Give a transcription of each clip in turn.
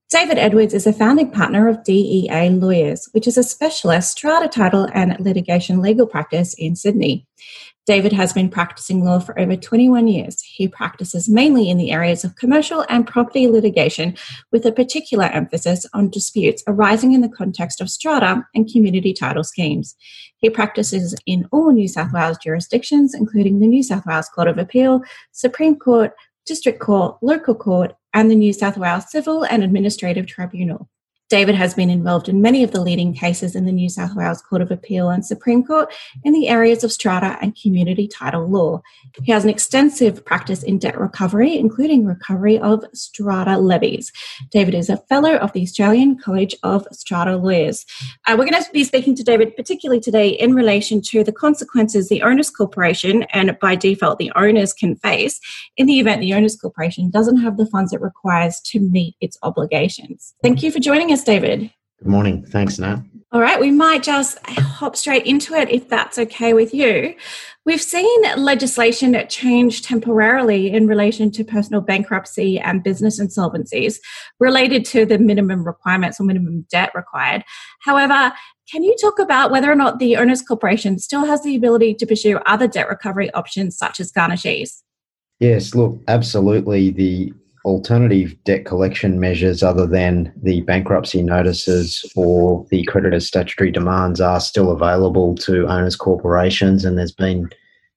David Edwards is a founding partner of DEA Lawyers, which is a specialist strata title and litigation legal practice in Sydney. David has been practicing law for over 21 years. He practices mainly in the areas of commercial and property litigation, with a particular emphasis on disputes arising in the context of strata and community title schemes. He practices in all New South Wales jurisdictions, including the New South Wales Court of Appeal, Supreme Court, District Court, Local Court, and the New South Wales Civil and Administrative Tribunal. David has been involved in many of the leading cases in the New South Wales Court of Appeal and Supreme Court in the areas of strata and community title law. He has an extensive practice in debt recovery, including recovery of strata levies. David is a fellow of the Australian College of Strata Lawyers. We're going to be speaking to David particularly today in relation to the consequences the owners corporation, and by default the owners, can face in the event the owners corporation doesn't have the funds it requires to meet its obligations. Thank you for joining us, David. Good morning. Thanks, Nat. All right, we might just hop straight into it if that's okay with you. We've seen legislation change temporarily in relation to personal bankruptcy and business insolvencies related to the minimum requirements or minimum debt required. However, can you talk about whether or not the owners corporation still has the ability to pursue other debt recovery options such as garnishees? Yes, look, absolutely. The alternative debt collection measures other than the bankruptcy notices or the creditor's statutory demands are still available to owners corporations, and there's been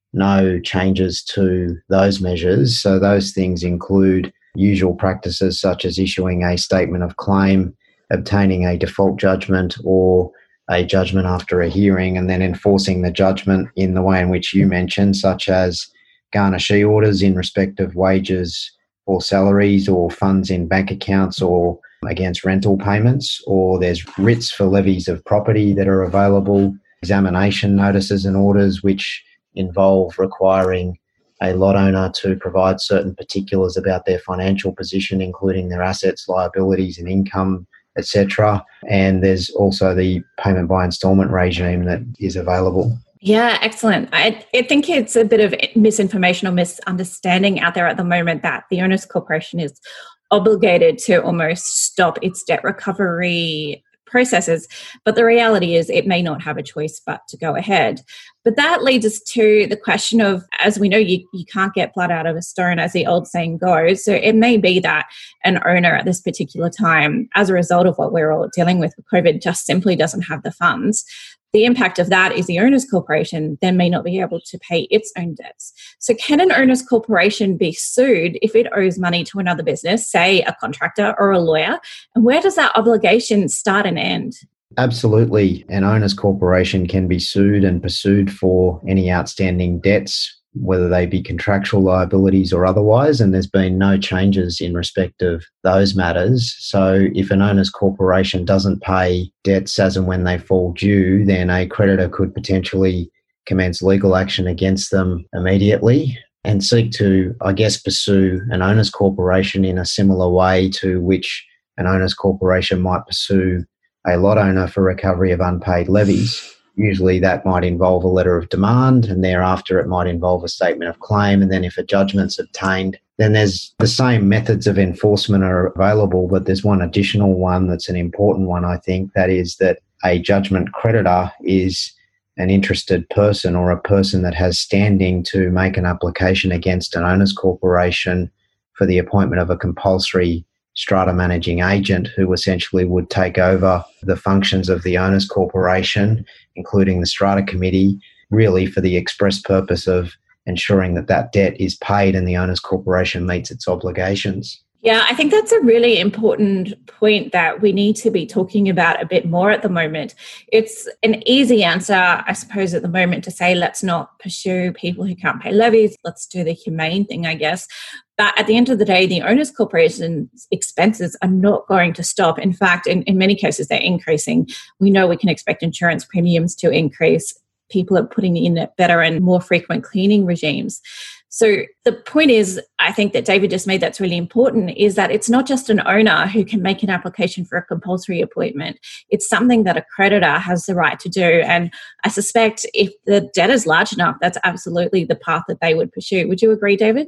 no changes to those measures. So those things include usual practices such as issuing a statement of claim, obtaining a default judgment or a judgment after a hearing, and then enforcing the judgment in the way in which you mentioned, such as garnishee orders in respect of wages or salaries or funds in bank accounts or against rental payments, or there's writs for levies of property that are available, examination notices and orders which involve requiring a lot owner to provide certain particulars about their financial position, including their assets, liabilities and income, etc. And there's also the payment by instalment regime that is available. Yeah, excellent. I think it's a bit of misinformation or misunderstanding out there at the moment that the owners corporation is obligated to almost stop its debt recovery processes. But the reality is it may not have a choice but to go ahead. But that leads us to the question of, as we know, you can't get blood out of a stone, as the old saying goes. So it may be that an owner at this particular time, as a result of what we're all dealing with COVID, just simply doesn't have the funds. The impact of that is the owners corporation then may not be able to pay its own debts. So can an owners corporation be sued if it owes money to another business, say a contractor or a lawyer? And where does that obligation start and end? Absolutely. An owners corporation can be sued and pursued for any outstanding debts, whether they be contractual liabilities or otherwise, and there's been no changes in respect of those matters. So if an owners corporation doesn't pay debts as and when they fall due, then a creditor could potentially commence legal action against them immediately and seek to, pursue an owners corporation in a similar way to which an owners corporation might pursue a lot owner for recovery of unpaid levies. Usually that might involve a letter of demand, and thereafter it might involve a statement of claim. And then if a judgment's obtained, then there's the same methods of enforcement are available, but there's one additional one that's an important one, I think. That is that a judgment creditor is an interested person or a person that has standing to make an application against an owners corporation for the appointment of a compulsory strata managing agent who essentially would take over the functions of the owners corporation, including the strata committee, really for the express purpose of ensuring that that debt is paid and the owners corporation meets its obligations. Yeah, I think that's a really important point that we need to be talking about a bit more at the moment. It's an easy answer, I suppose, at the moment to say, let's not pursue people who can't pay levies. Let's do the humane thing, I guess. But at the end of the day, the owners corporation's expenses are not going to stop. In fact, in many cases, they're increasing. We know we can expect insurance premiums to increase. People are putting in better and more frequent cleaning regimes. So the point is, I think that David just made that's really important, is that it's not just an owner who can make an application for a compulsory appointment. It's something that a creditor has the right to do. And I suspect if the debt is large enough, that's absolutely the path that they would pursue. Would you agree, David?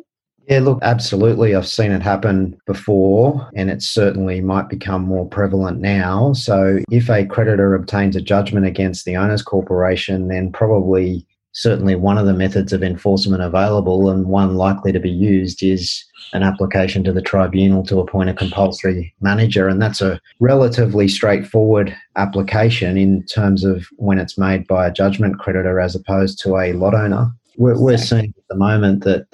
Yeah, look, absolutely. I've seen it happen before, and it certainly might become more prevalent now. So if a creditor obtains a judgment against the owner's corporation, then probably certainly one of the methods of enforcement available, and one likely to be used, is an application to the tribunal to appoint a compulsory manager. And that's a relatively straightforward application in terms of when it's made by a judgment creditor as opposed to a lot owner. We're seeing at the moment that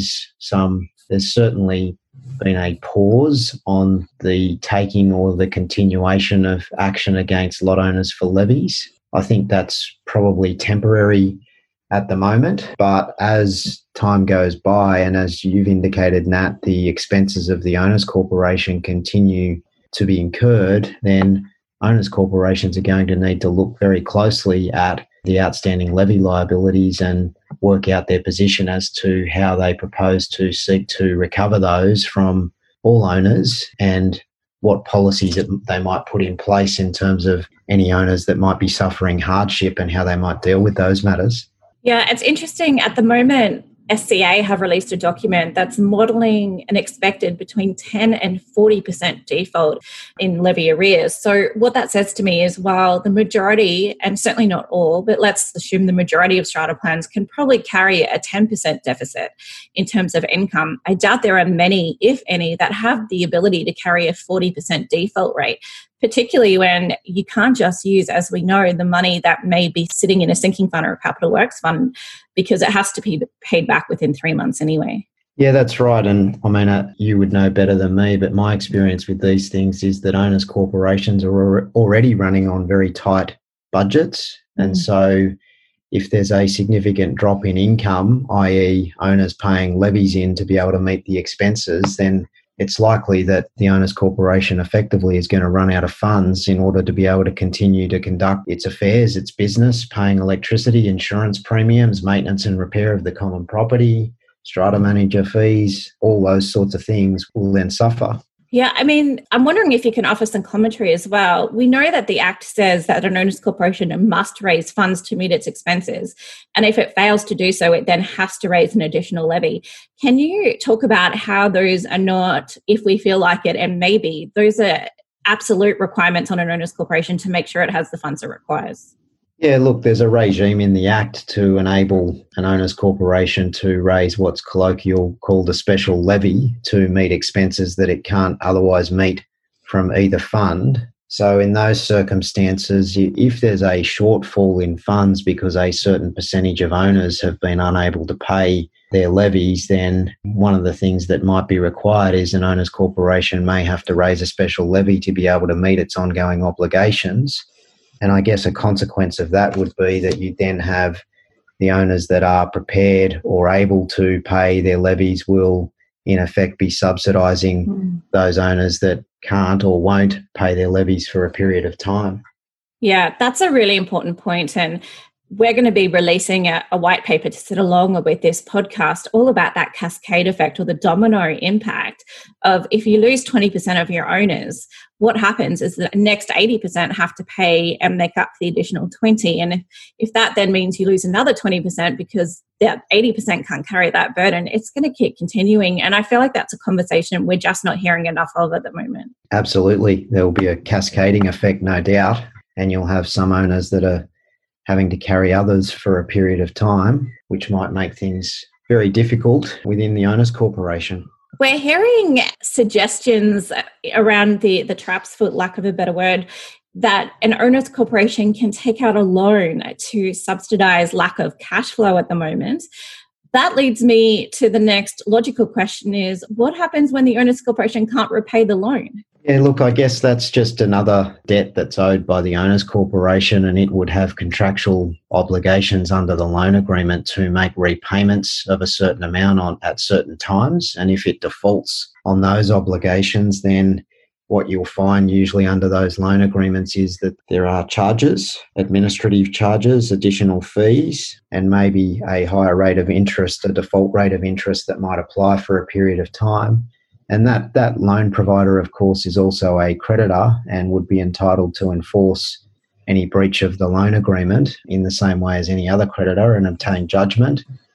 there's certainly been a pause on the taking or the continuation of action against lot owners for levies. I think that's probably temporary at the moment, but as time goes by, and as you've indicated, Nat, the expenses of the owners corporation continue to be incurred, then owners corporations are going to need to look very closely at the outstanding levy liabilities and work out their position as to how they propose to seek to recover those from all owners, and what policies that they might put in place in terms of any owners that might be suffering hardship and how they might deal with those matters. Yeah, it's interesting. At the moment, SCA have released a document that's modelling an expected between 10 and 40% default in levy arrears. So what that says to me is, while the majority, and certainly not all, but let's assume the majority of strata plans can probably carry a 10% deficit in terms of income, I doubt there are many, if any, that have the ability to carry a 40% default rate, particularly when you can't just use, as we know, the money that may be sitting in a sinking fund or a capital works fund, because it has to be paid back within 3 months anyway. Yeah, that's right. And I mean, you would know better than me, but my experience with these things is that owners corporations are already running on very tight budgets. And so if there's a significant drop in income, i.e. owners paying levies in to be able to meet the expenses, then it's likely that the owners corporation effectively is going to run out of funds in order to be able to continue to conduct its affairs, its business, paying electricity, insurance premiums, maintenance and repair of the common property, strata manager fees, all those sorts of things will then suffer. Yeah, I mean, I'm wondering if you can offer some commentary as well. We know that the Act says that an owners corporation must raise funds to meet its expenses. And if it fails to do so, it then has to raise an additional levy. Can you talk about how those are not, if we feel like it, and maybe those are absolute requirements on an owners corporation to make sure it has the funds it requires? Yeah, look, there's a regime in the Act to enable an owners corporation to raise what's colloquial called a special levy to meet expenses that it can't otherwise meet from either fund. So in those circumstances, if there's a shortfall in funds because a certain percentage of owners have been unable to pay their levies, then one of the things that might be required is an owners corporation may have to raise a special levy to be able to meet its ongoing obligations. And I guess a consequence of that would be that you then have the owners that are prepared or able to pay their levies will in effect be subsidising those owners that can't or won't pay their levies for a period of time. Yeah, that's a really important point. And we're going to be releasing a white paper to sit along with this podcast all about that cascade effect, or the domino impact of, if you lose 20% of your owners, what happens is the next 80% have to pay and make up the additional 20. And if that then means you lose another 20% because that 80% can't carry that burden, it's going to keep continuing. And I feel like that's a conversation we're just not hearing enough of at the moment. Absolutely. There will be a cascading effect, no doubt. And you'll have some owners that are having to carry others for a period of time, which might make things very difficult within the owners corporation. We're hearing suggestions around the traps, for lack of a better word, that an owners corporation can take out a loan to subsidise lack of cash flow at the moment. That leads me to the next logical question is, what happens when the owners corporation can't repay the loan? Yeah, look, I guess that's just another debt that's owed by the owners corporation, and it would have contractual obligations under the loan agreement to make repayments of a certain amount at certain times. And if it defaults on those obligations, then what you'll find usually under those loan agreements is that there are charges, administrative charges, additional fees, and maybe a higher rate of interest, a default rate of interest that might apply for a period of time. And that loan provider, of course, is also a creditor and would be entitled to enforce any breach of the loan agreement in the same way as any other creditor and obtain judgment.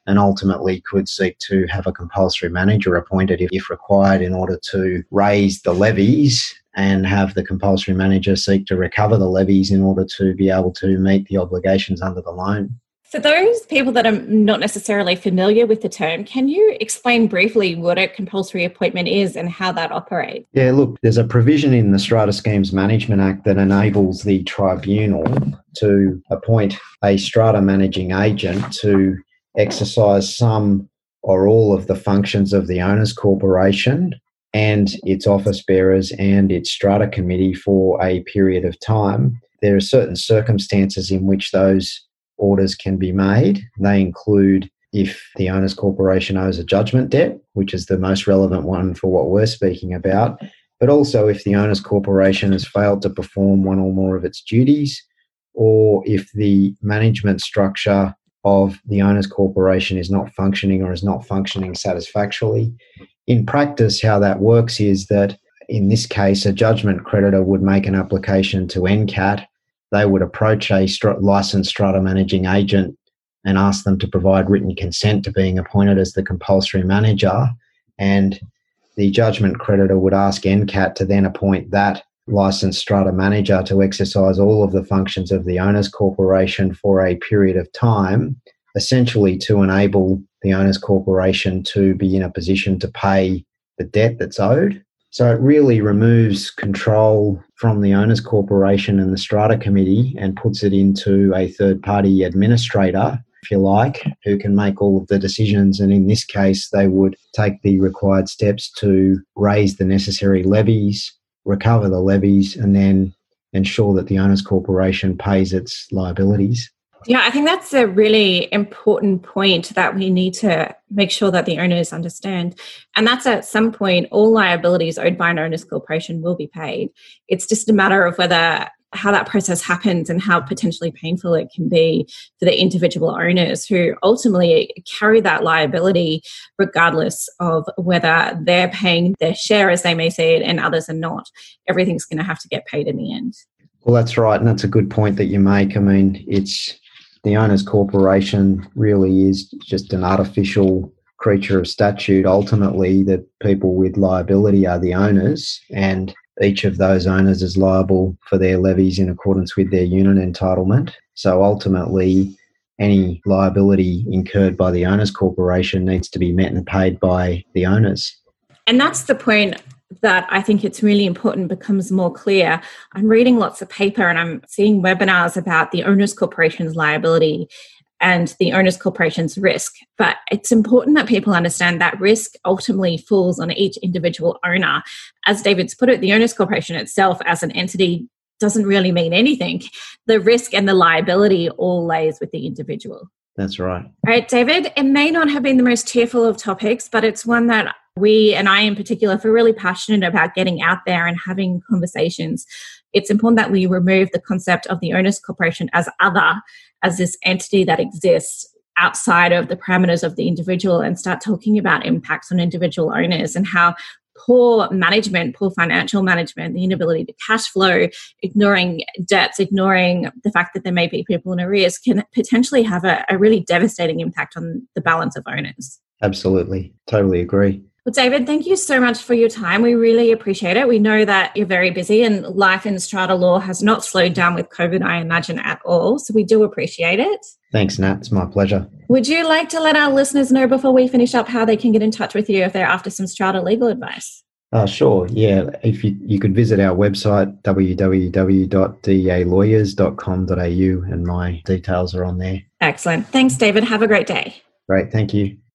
and ultimately could seek to have a compulsory manager appointed if required in order to raise the levies and have the compulsory manager seek to recover the levies in order to be able to meet the obligations under the loan. For those people that are not necessarily familiar with the term, can you explain briefly what a compulsory appointment is and how that operates? Yeah, look, there's a provision in the Strata Schemes Management Act that enables the tribunal to appoint a strata managing agent to exercise some or all of the functions of the owners' corporation and its office bearers and its strata committee for a period of time. There are certain circumstances in which those orders can be made. They include if the owners' corporation owes a judgment debt, which is the most relevant one for what we're speaking about, but also if the owners' corporation has failed to perform one or more of its duties, or if the management structure of the owners' corporation is not functioning or is not functioning satisfactorily. In practice, how that works is that in this case, a judgment creditor would make an application to NCAT. They would approach a licensed strata managing agent and ask them to provide written consent to being appointed as the compulsory manager. And the judgment creditor would ask NCAT to then appoint that licensed strata manager to exercise all of the functions of the owners' corporation for a period of time, essentially to enable the owners' corporation to be in a position to pay the debt that's owed. So it really removes control from the owners' corporation and the strata committee and puts it into a third-party administrator, if you like, who can make all of the decisions. And in this case, they would take the required steps to raise the necessary levies, recover the levies, and then ensure that the owners' corporation pays its liabilities. Yeah, I think that's a really important point that we need to make sure that the owners understand. And that's at some point, all liabilities owed by an owners corporation will be paid. It's just a matter of how that process happens and how potentially painful it can be for the individual owners who ultimately carry that liability regardless of whether they're paying their share as they may see it and others are not. Everything's going to have to get paid in the end. Well, that's right. And that's a good point that you make. I mean, the owners corporation really is just an artificial creature of statute. Ultimately, the people with liability are the owners, and each of those owners is liable for their levies in accordance with their unit entitlement. So ultimately, any liability incurred by the owners corporation needs to be met and paid by the owners. And that's the point that I think it's really important becomes more clear. I'm reading lots of paper and I'm seeing webinars about the owners corporation's liability and the owners corporation's risk. But it's important that people understand that risk ultimately falls on each individual owner. As David's put it, the owners corporation itself as an entity doesn't really mean anything. The risk and the liability all lays with the individual. That's right. All right, David, it may not have been the most cheerful of topics, but it's one that we, and I in particular, feel really passionate about getting out there and having conversations. It's important that we remove the concept of the owners corporation as this entity that exists outside of the parameters of the individual and start talking about impacts on individual owners and how poor management, poor financial management, the inability to cash flow, ignoring debts, ignoring the fact that there may be people in arrears can potentially have a really devastating impact on the balance of owners. Absolutely. Totally agree. Well, David, thank you so much for your time. We really appreciate it. We know that you're very busy and life in strata law has not slowed down with COVID, I imagine, at all. So we do appreciate it. Thanks, Nat. It's my pleasure. Would you like to let our listeners know before we finish up how they can get in touch with you if they're after some strata legal advice? Sure. Yeah. If you could visit our website, www.dealawyers.com.au, and my details are on there. Excellent. Thanks, David. Have a great day. Great. Thank you.